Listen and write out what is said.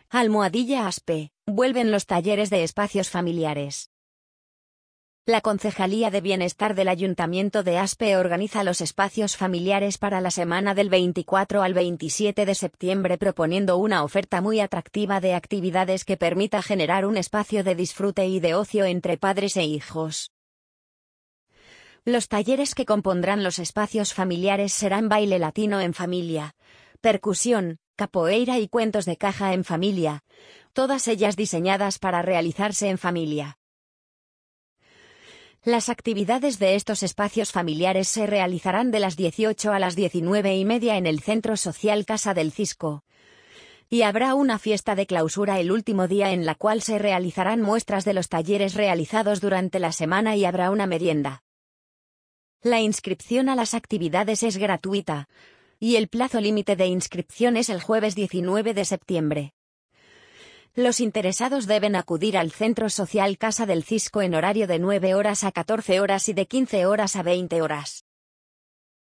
Almohadilla Aspe, vuelven los talleres de espacios familiares. La Concejalía de Bienestar del Ayuntamiento de Aspe organiza los espacios familiares para la semana del 24 al 27 de septiembre, proponiendo una oferta muy atractiva de actividades que permita generar un espacio de disfrute y de ocio entre padres e hijos. Los talleres que compondrán los espacios familiares serán baile latino en familia, percusión, capoeira y cuentos de caja en familia, todas ellas diseñadas para realizarse en familia. Las actividades de estos espacios familiares se realizarán de las 18 a las 19:30 en el Centro Social Casa del Cisco. Y habrá una fiesta de clausura el último día en la cual se realizarán muestras de los talleres realizados durante la semana y habrá una merienda. La inscripción a las actividades es gratuita, y el plazo límite de inscripción es el jueves 19 de septiembre. Los interesados deben acudir al Centro Social Casa del Cisco en horario de 9 horas a 14 horas y de 15 horas a 20 horas.